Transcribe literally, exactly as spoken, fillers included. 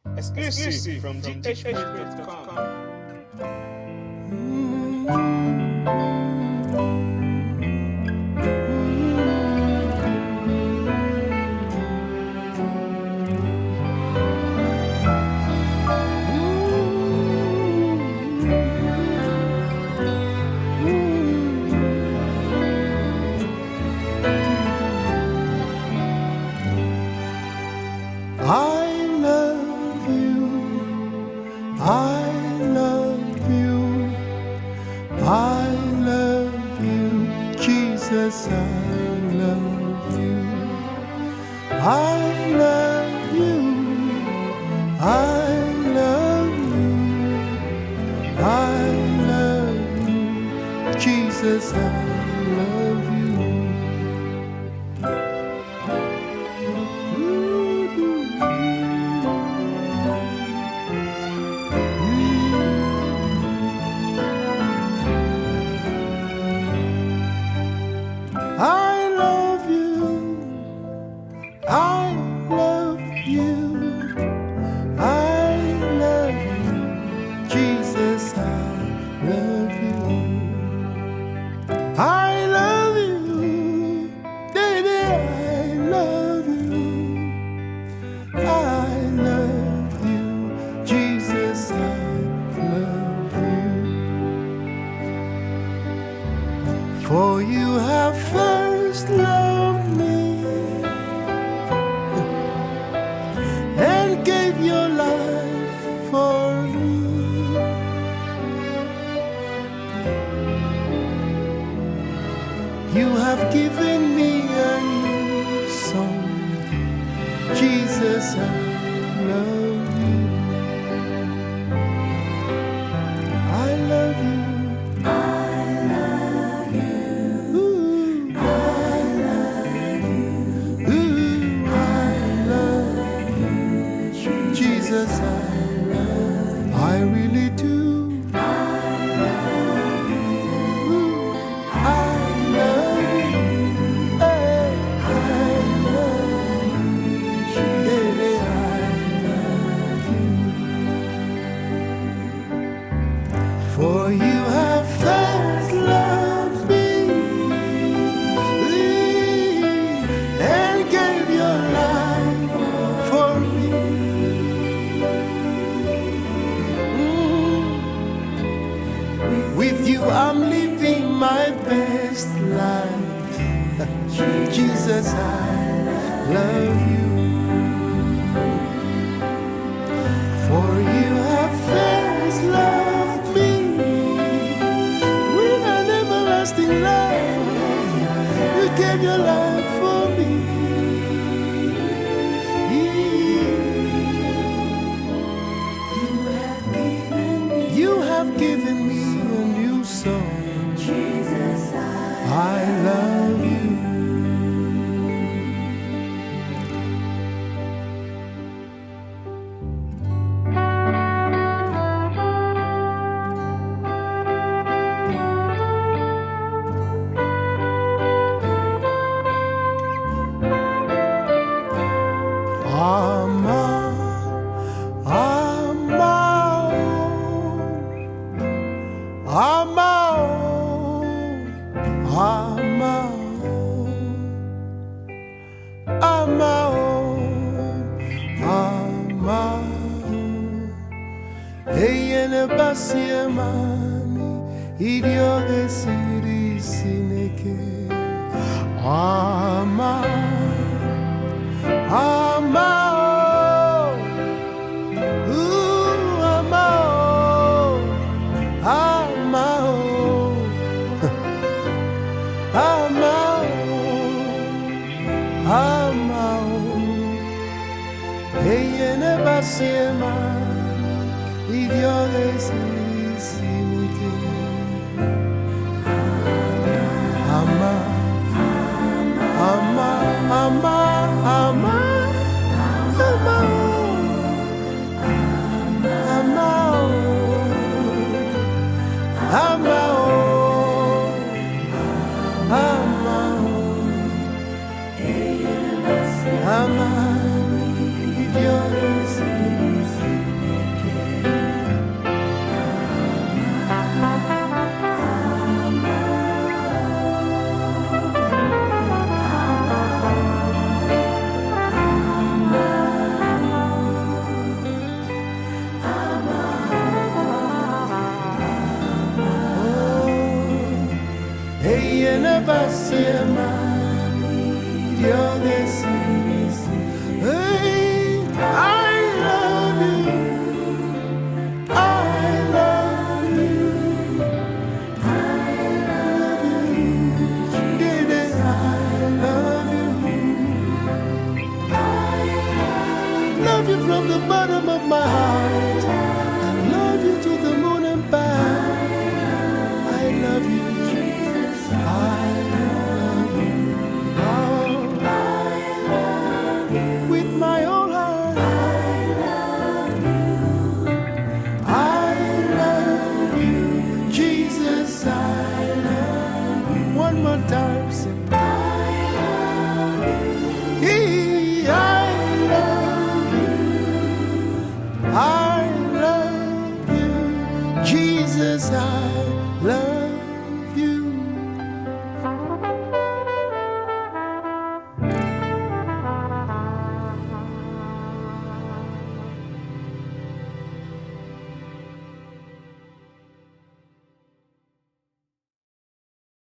Exclusive from g h praise dot com. I love you, I love you, I love you, Jesus, I love you, I love you, I love you, I love you, Jesus, I love you. I love you, I love you, I love you, Jesus, I love you. I love you, baby, I love you, I love you, Jesus, I love you. For you have first loved me and gave your life for me. You have given me a new song, Jesus, I love you. I love you. Ooh, ooh, I love Jesus, I, I really do. Ooh, I love you. Hey, I love you. Hey, I love you. For you have first loved me and gave your life for me. Mm. With you I'm living my best life. Jesus, I love you. For you have first loved me with an everlasting love. You gave your life for me. You have given me a new song. Jesus, I love you. Ama, ama, ama, ama, ama, ama. Eyene basiemani, idioge siri sineke. Ama, ama. Ooh, ama, ama, ama, ama. Eyene basiema, idioge sinike. Ama, ama, ama, ama, ama. Ama, ama, nasema ndio desi. Hey, I love you. I love you. I love you. Dede, I love you. I love you from the bottom of my heart. I love you to the moon and back. I love you. I love you. Oh, with my whole heart. I love you, Jesus. I love you. One more time, sing. He, I love you. I love you, Jesus. I love you.